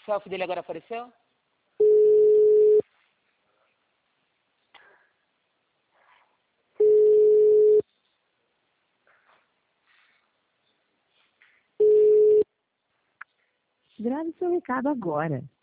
selfie dele agora apareceu? Grave seu recado agora.